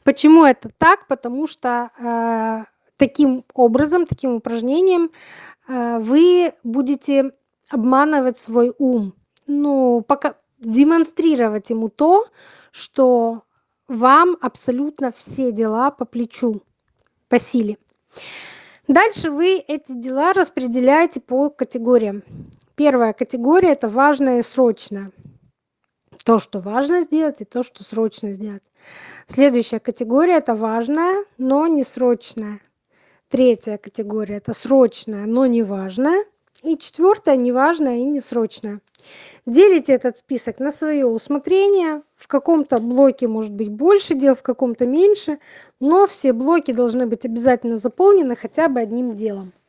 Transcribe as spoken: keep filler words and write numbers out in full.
Почему это так? Потому что, э, таким образом, таким упражнением, э, вы будете обманывать свой ум. Ну, пока демонстрировать ему то, что вам абсолютно все дела по плечу, по силе. Дальше вы эти дела распределяете по категориям. Первая категория- это важное и срочное. То, что важно сделать, и то, что срочно сделать. Следующая категория- это важное, но не срочное. Третья категория- это срочное, но не важное. И четвертая- неважное и не срочное. Делите этот список на свое усмотрение. В каком-то блоке может быть больше дел, в каком-то меньше, но все блоки должны быть обязательно заполнены хотя бы одним делом.